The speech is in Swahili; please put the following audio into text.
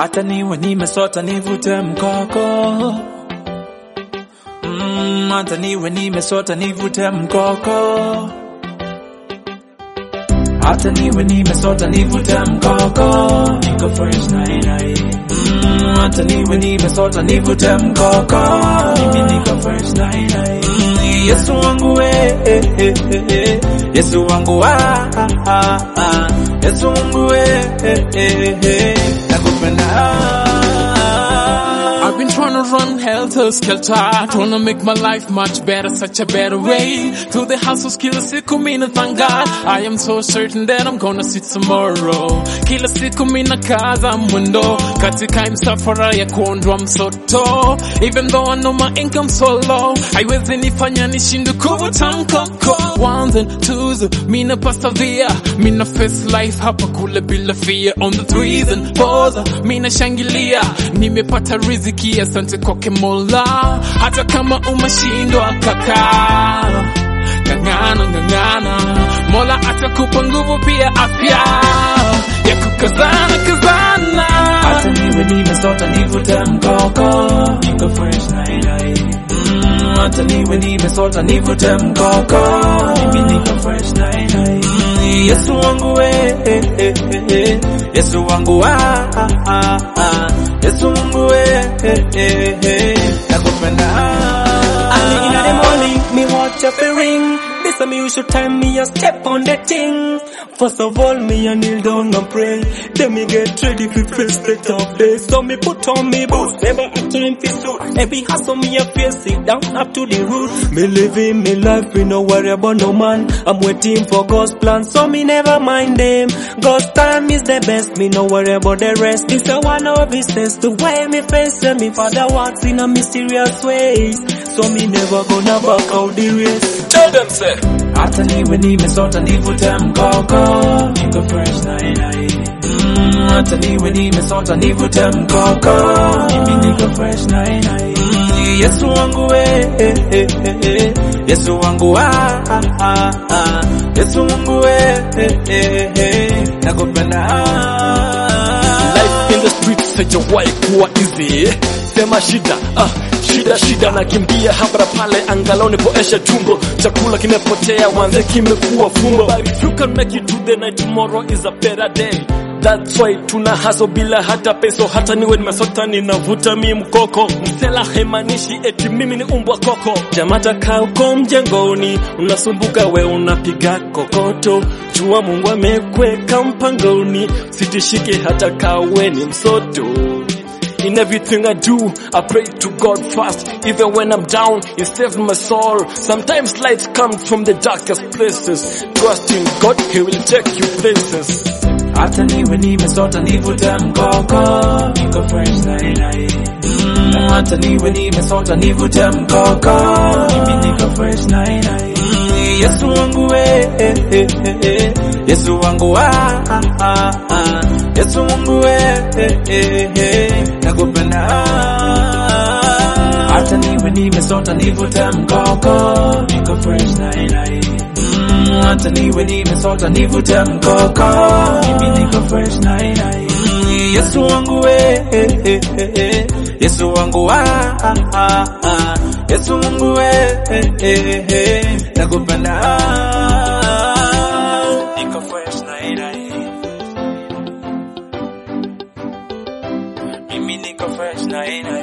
hata niwe nimesota nivute mkoko. Hata niwe nimesota nivute mkoko. Hata niwe nimesota nivute mkoko. Niko fresh nainai. Hata niwe nimesota nivute mkoko. Mimi niko fresh nainai. Yesu wangu Yesu wangu Yesu wangu nakupenda. I've been trying to run helter-skelter, trying to make my life much better, such a better way. Through the hustle, kila siku mina thank God. I am so certain that I'm gonna see tomorrow. Kila siku mina kaza mwendo, katika msafara ya kuondoa msoto. Even though I know my income so low, haiwezi nifanya nishindu kuvuta mkoko. Ones and twos, mina persevere, mina face life hapa kule bila fear. On the threes and fours, mina shangilia, nimepata riziki. Asante kwake Mola, hata kama umeshindwa kaka, ngangana, Mola atakupa nguvu pia afya ya kukazana. Hata niwe nimesota nivute mkoko. Niko fresh nainai. Hata niwe nimesota nivute mkoko. Mimi niko fresh nainai. Yesu wangu Yesu wangu Yesu wangu nakupenda. Early in the morning, me watch up a ring. This time you should time me a step on the thing. First of all, me a kneel down and pray. Then me get ready for face the tough day. So me put on me boots, never a time for suit. Every hustle me a face it down up to the root. Me living me life, we no worry about no man. I'm waiting for God's plan, so me never mind them. God's time is the best, me no worry about the rest. This a one of his test, the way me face and me father walks in a mysterious ways. So me never gonna back out the race. Tell them say, hata niwe nimesota nivute mkoko. Niko fresh nainai. Hata niwe nimesota nivute mkoko. Mimi niko fresh nainai. Yesu wangu Yesu wangu Yesu wangu nakupenda. Life in the streets haijawahi kuwa easy. Sema shida, shida nakimbia hapa pale, angalau nipoesha tumbo. Chakula kimepotea, wanze kimekuwa fumbo. But if you can make it to the night, tomorrow is a better day. That's why tuna haso bila hata peso. Hata niwe nimesota ninavuta mi mkoko. Msela haimanishi eti mimi ni umbwa koko. Jamata kaa uko mjengoni, unasumbuka we unapiga kokoto. Jua Mungu amekweka mpangoni, sitishike hata kawe ni msoto. In everything I do, I pray to God first. Even when I'm down, He saved my soul. Sometimes lights come from the darkest places. Trust in God, He will take you places. Hata niwe nimesota nivute mkoko. Niko fresh nainai. Hata niwe nimesota nivute mkoko. Mimi niko fresh nainai. Yesu wangu Yesu wangu Yesu wangu nakupenda. Hata niwe nimesota nivute mkoko. Niko fresh nainai. Hata niwe nimesota nivute mkoko. Mimi niko fresh nainai. Yesu wangu Yesu wangu Yesu wangu nakupenda. Niko fresh nainai. Mimi niko fresh nainai.